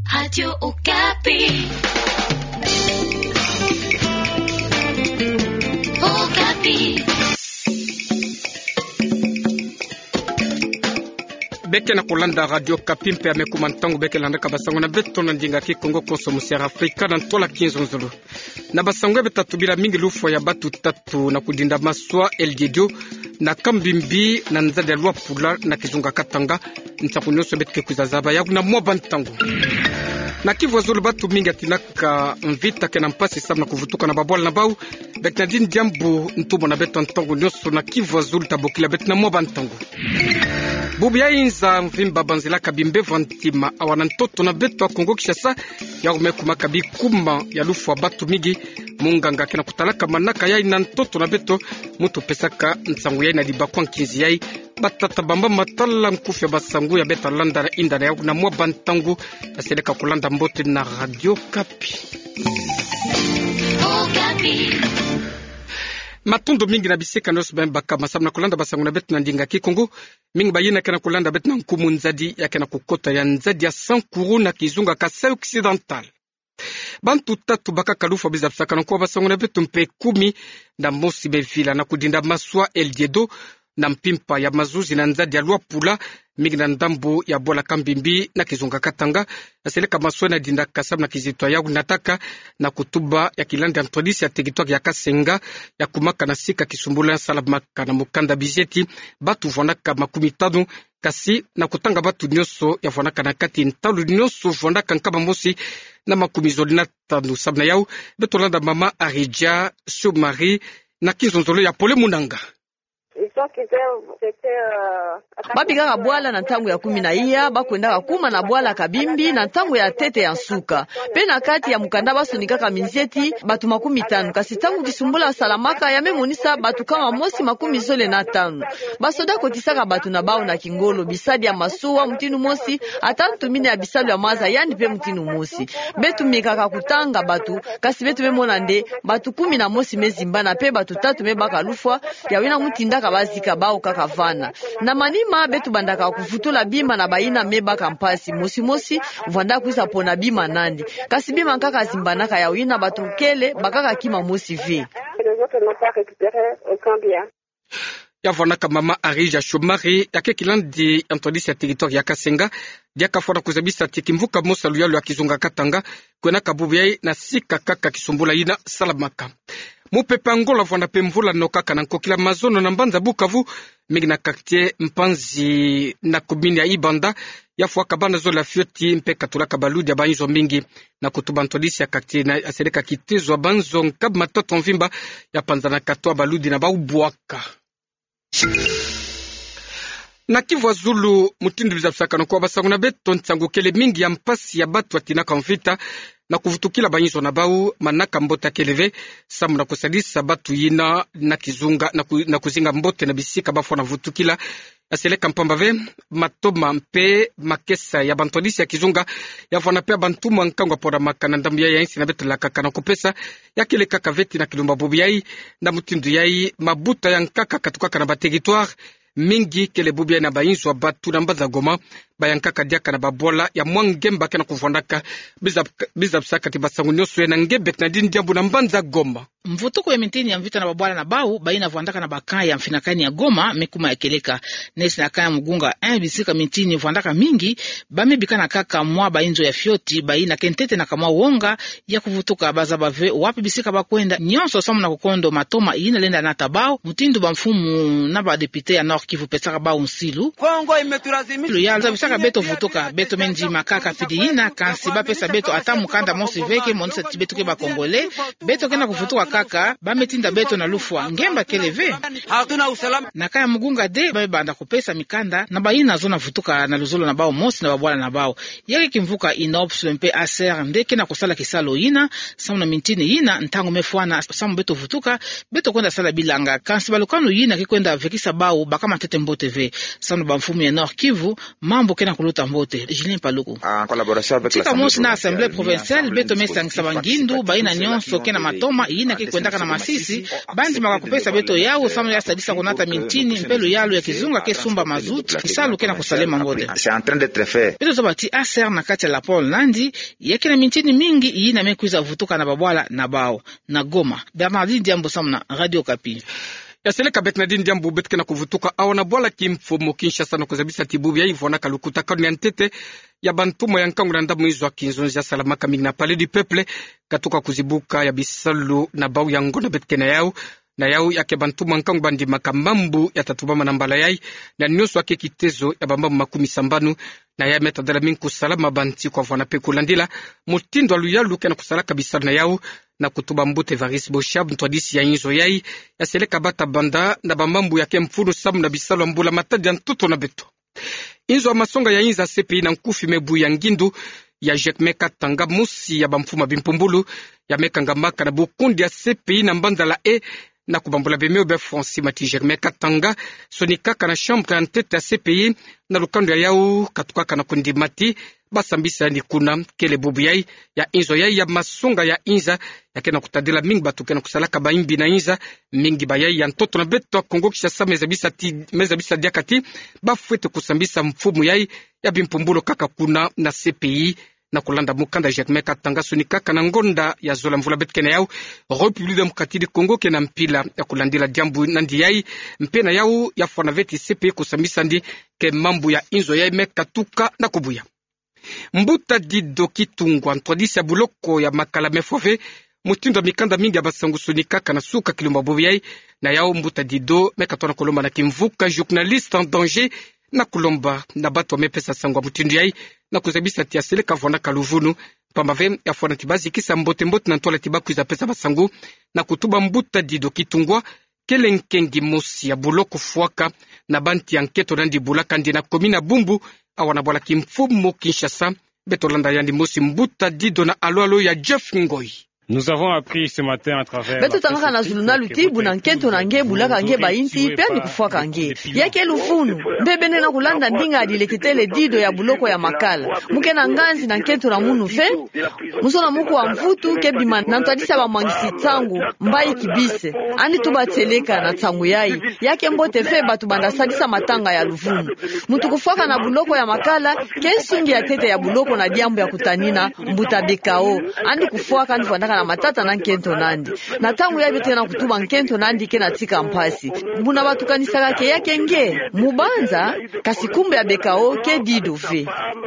Radio Okapi. Okapi. Beke na kulanda Radio Okapi mpe amekumantangu beke landa kabasango na beto na ndinga ki Kongo Konsomusiara Afrika na ntola 15 nzulu. Na basango betatu bila mingi lufo ya batu tatu na kudinda maswa LD2 na Kambimbi na Nzade Lwa Pula na Kizunga Katanga ntakunyoso betke kuzazaba ya kuna mwa bantangu. Na Kivu Zulu batu mingi atinaka mvita kena mpasi sabna kuvutuka na babwala na bau bek na din jambu ntubo na beto ntangu nyoso na Kivu Zulu tabokila bet na mwa bantangu. Bubu ya inza mvimba banzila kabimbe vantima awana ntoto na beto wa Kongo Kishasa ya umekuma kabi kuma ya lufu wa batu migi munganga kena kutalaka manaka ya ina ntoto na beto mutu pesaka nsangu ya ina libakwa nkinzi ya batata bamba matala mkufi ya basangu ya beta landa na inda na ya na mwa bantangu ya seleka kulanda mbote na Radio Okapi. Okapi. Matundo mingi na biseka nosu baka masamu na kulanda basangu na betu na ndinga ki Kongo mingi bayina kena kulanda betu na nkumu nzadi ya kena kukota ya nzadi ya Sankuru na Kizunga Kasai Occidental. Bantu tatu baka kalufa bizapsaka na kwa basangu na betu mpe 10 na mosi bevila na kudinda maswa LD2 na mpimpa ya mazuzi na nzadi ya Lwa Pula mingi na ndambo ya bola Kambimbi na Kizunga Katanga na seleka maswa na dinda Kasab na Kizitwa ya unataka na kutuba ya kilanda antrodisi ya teritwari ya Kasenga ya kumaka na sika Kisumbula ya Salamaka na Mukanda Bizeti batu vonaka 15 kasi na kutanga batu nyoso ya vonaka na kati ntalu nyoso vonaka nkaba mosi na 15 sabna yao betolanda mama Arija Soumari na Kizonzolo ya Pole Munanga. Babigaka bwala na ntangu ya 10 bakwendaka kuma na bwala Kabimbi na ntangu ya tete ya nsuka pe na kati ya mukanda basonikaka minzeti batu 15 kasi tangu Kisumbula Salamaka ya memonisa batu kama mosi 15 basoda kotisaka batu na bao na Kingolo bisadi ya masuwa mutinu mosi atantu mine ya bisalu ya maza yani pe mutinu mosi betu mikaka kutanga batu kasi betu bemona nde batu 10 na mosi mezimba na pe batu 3 mebaka lufwa ya wina mutindaka bazika bao kaka vana na manima betu bandaka kuvutula bima na baina meba kampasi mosi vanda kuisa pona bima nandi kasi bima kaka zimbanaka ya wina batu kele bakaka kima mosi vi ya vonaka mama Arija Soumari ya kekilandi antodisi ya territoire ya Kasenga diaka fona kuzabisa tikimvuka mosa luyalo ya Kizunga Katanga kwena kabubu yai na sika kaka Kisumbula ina Salamaka. Mupepe Angola vwana pemvula nokaka na nkokila mazono na Mbanza Bukavu mingi na quartier Mpanzi na komini ya Ibanda ya fuaka banda zo la fioti mpe katulaka baludi ya banzo mingi na kutuba ntolisi ya quartier na aseleka kitezo banzo nkab matoto mvimba ya panza na katoa baludi na baubuaka. Na Kivu Zulu mutindi bizapsaka na kwa basangu na beto ntangu kele mingi ya mpasi ya batu atinaka mvita na kuvutukila banyizo na bau manaka mbota keleve samu na kusadisa batu yina na Kizunga na kuzinga mbote na bisika bafo na vutukila aseleka mpambave matoma mpe makesa ya bantolisi ya Kizunga ya fona pe bantumu ankangwa pora makana ndambu ya insi na betela kaka na kupesa ya kile kaka veti na kilumba bubi yai na mutindu yai mabuta ya nkaka katukaka na bateritoire mingi kele bubi na bayinzo batu na Mbanza Goma bayankaka diaka na babola ya mwangemba kana kuvondaka bizapsaka tibasangu nyoso na ngebet na dini jambu na Mbanza Goma. Mvutuko ya mitini ya mvita na babwala na bau baina vuandaka na bakaya ya mfinakani ya Goma mekuma ya keleka nesi na kaya Mugunga bisika mitini vuandaka mingi bamebika na kaka mwa bainzo ya fioti baina kentete na kama wonga ya kuvutuka bazabave wapi bisika bakwenda nyonso samu na kukondo matoma ina lenda na tabao mutindu bamfumu na badepite ya Nord Kivu pesaka bau msilu Kongo imetulazimi ya zabisaka beto vutuka beto menji makaka fidiina kansi ba pesa beto atamu kanda monsi veke monisa tibeto ke ba Kongole beto kena kuvutuka kaka bametinda beto na lufwa ngemba keleve hatuna usalama na kaya Mugunga de banda kupesa mikanda na baina zona vutuka na luzolo na bao mosi na babwala na bao yake kimvuka inopsu mpe aser ndeke na kusala kisalo ina samu na mintini ina ntango mefwana samu beto vutuka beto kwenda sala bilanga kansi balukanu ina kikwenda vekisa bao bakama tete mbote ve samu bamfumu ya Nord Kivu mambo kena kuluta mbote. Julien Paluku. Tika mosi na Assemblée provinciale beto mesangisa bangindu baina nyonso kena matoma ina kikwendaka na Masisi bandi makakupesa beto yao samu ya sadisa kunata mintini mpelu yalo ya kizunga ke sumba mazuti kisalu kena kusalema ngote. Beto zobati aser na kati ya la Paul Nandi yake na mintini mingi ina mekuiza vutuka na babwala na bao na Goma. Bernardine Diambo samu na Radio Kapi. Yaseleka Bernardine Diambo betke na kuvutuka awana bwala kimfumo Kinshasa na kuzabisa tibubu ya hivyo na kalukuta kani ya ntete ya bantumo ya nkangu na ndamu hizo wa kinzonzi ya salamaka mingi na pale du peuple katuka kuzibuka ya bisalu na bau ya ngona betke na yau yake bantumo nkangu bandi makamambu ya tatubama na mbala yai na nyoso wake kitezo ya bambamu makumi sambanu na ya metadala minku salama banti kwa vwana peku landila mutindo aluyalu kena kusalaka bisalu na yau na kutuba mbute Varis Boshab ntwadisi ya inzo yai ya seleka bata banda na bamambu yake mfunu samu na bisalu ambula matadi ya ntuto na beto. Inzo wa masonga ya inza CPI na nkufi mebu ya ngindu ya Jekmeka Tanga musi ya bamfuma bimpumbulu ya mekangamaka na bukundi ya CPI na mbandala na kubambula bemeo be Francis Mati Jekmeka Tanga sonikaka na chambre ya ntete ya CPI na lukando ya yau katukaka na kundi mati basambisa ni kuna kele bubu yai ya inzo yai ya masonga ya inza ya kena kutadila mingi batu kena kusalaka baimbi na inza mingi bayai ya ntoto na beto Kongo Kinshasa mezabisa diakati bafuete kusambisa mfumu yai ya bimpumbulo kaka kuna na CPI na kulanda mukanda Jekmeka Tanga sonikaka na ngonda ya zola mvula betkene yau République Démocratique du Congo kena mpila ya kulandila jambu nandi yai mpena yau ya fanaveti CPI kusambisa ndi ke mambu ya inzo yai mekatuka na kubuya. Mbuta dido kitungwa ntwadisi ya buloko ya makala mefove mutindo mikanda mingi ya basangu sonikaka na suka kilumba bubiyai na yao mbuta dido mekatwana kolomba na kimvuka journaliste en danger na kulomba na bato mepesa sangwa mutindo yai na kuzabisa tiaseleka vwana kaluvunu pambave ya fwana tibazi kisa mbote na ntola tibaku za pesa basangu na kutuba mbuta dido kitungwa kele nkengi mosi ya buloko fuaka na banti ya nketo nandi bulaka ndi na komina bumbu awana bwala kimfumo Kinshasa betolanda yandi mosi mbuta dido na alo ya Jeff Ngoi. Nous avons appris ce matin à travers beto tangaka na zuluna lutibu na nkento na nge bulaka nge bainti pendi kufuaka nge yake lufunu mbebene na kulanda ndinga adilekitele dido ya buloko ya makala muke na nganzi na nkento na munu fe musona muku wa mfutu kebima na ntwadisa ba mwangisi tangu mbai kibise andi tuba teleka na tangu yai yake mbote fe batu banda sadisa matanga ya lufunu mutu kufuaka na buloko ya makala kensungi ya tete ya buloko na diambu ya kutanina mbuta bekao andi kufuaka andi vandaka na matata na nkento nandi na tangu yabe tena kutuba nkento nandi kena tika mpasi mbuna batu kanisaka ke yake nge mubanza kasi kumbe ya bekao ke dido fe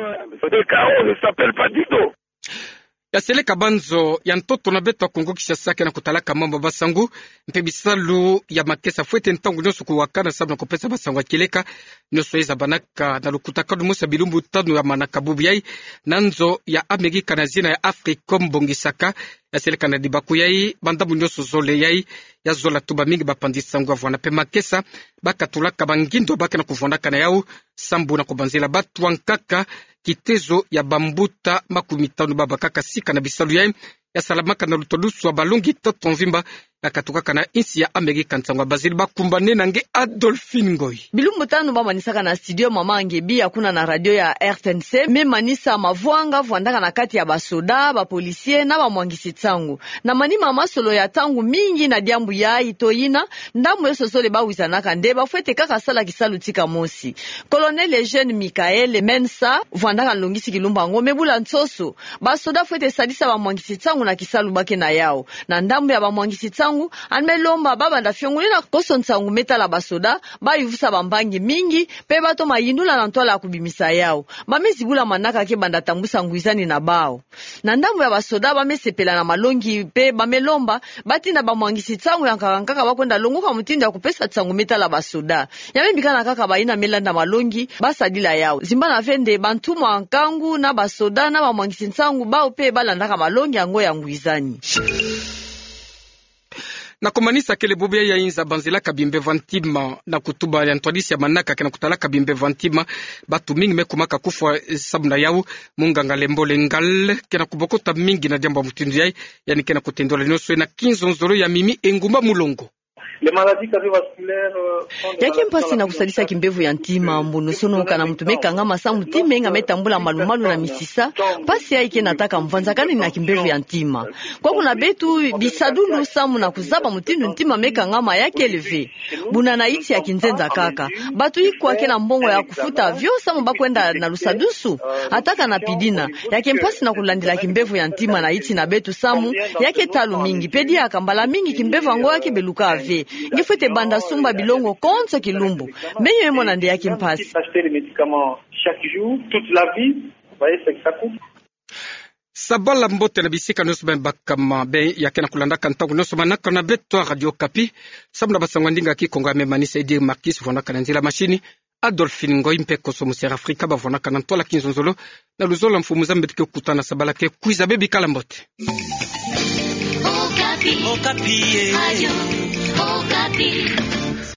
bekao ne s'appelle pas dido ya seleka banzo ya ntoto na beto Kongo Kinshasa na kutalaka mambo basangu mpebisalu ya makesa fuete ntangu nyoso kuwakana sabu na kupesa basangu akileka nyoso eza banaka na lukutaka dumusa bilumbu tano ya manaka bubu yai nanzo ya Amerika na zina ya Africom bongisaka ya seleka na dibaku yai bandamu nyoso zole yai ya zola tuba mingi bapandisangu avwana pe makesa bakatulaka bangindo baka na kuvondaka na yau sambu na kubanzela batu wankaka kitezo ya bambuta makumi tano babakaka sika na bisalu yai ya salamaka na lutolusu wa balongi tato mvimba ya katukaka na insi ya Amerika nsangwa bazili bakumbane na nge Adolphine Ngoi. Bilumbu tanu bamanisaka na studio mama ngebi hakuna na radio ya RTNC memanisa mavwanga vwandaka na kati ya basoda, bapolisie na bamwangisi tangu. Na manima masolo ya tangu mingi na diambu ya itoina ndamu yeso sole bawizanaka ndeba fuete kaka sala kisalu tika mosi. Colonel Eugène Michael Mensa vwandaka nlongisi kilumba ngome bula nsoso. Basoda fuete sadisa bamwangisi tangu na kisalu bake na yao. Na ndamu ya bamwangisi tangu anmelomba baba ndafyongulila koso nsangu metala basoda bayuvusa bambangi mingi pe bato mayindula na ntola kubimisa yao bamezibula manaka ke banda tambusa nguizani na bao na ndambo ya basoda bamesepela na malongi pe bamelomba batinda bamwangisi tsangu yankaka bakwenda longoka mutindo ya kupesa tsangu metala basoda yamembikana kaka baina melanda malongi basadila yao zimbana vende bantuma nkangu na basoda na bamwangisi tsangu bao pe balandaka malongi yango ya nguizani. Na kumanisa kele bubia ya inza banzila kabimbe vantima na kutuba ya ntwadisi ya manaka kena kutala kabimbe vantima batu mingi mekumaka kufwa sabuna yao munganga lembole ngal kena kubokota mingi na jambo mutindo yai yani kena kutendola nyoso na 15 nzoro ya mimi engumba mulongo. Les maladies cardiovasculaires yake mpasi na kusalisa kimbevu ya ntima mbunu sono kana mtumeka ngama sa mutime nga metambula malumalu na misisa pasi yake nataka mvanza kana na kimbevu ya ntima kwa kuna betu bisadulu samu na kuzaba mutindu ntima meka ngama yake eleve buna na iti ya kinzenza kaka batu iko na mbongo ya kufuta vyo samu bakwenda na lusadusu ataka na pidina yake mpasi na kulandila kimbevu ya ntima na iti na betu samu yake talu mingi pedi akambala mingi kimbevu ngo yake beluka ave ngifute banda sumba bilongo konso kilumbu menyo emo na ndi yake mpasi acheter les médicaments chaque jour toute la vie vous voyez ce que ça coûte. Sabala mbote na bisika noso bakama be yake na kulanda kantangu noso manaka na beto Radio Kapi samna basangwa ndinga ki konga memanisa edi Marquis vona kana nzila machine Adolphine Ngoi mpeko so musera Afrika bavona kana ntola kinzonzolo na luzola mfumu zambetike kutana sabala ke kuiza bebi kala mbote Okapi. Okapi. Radio Okapi.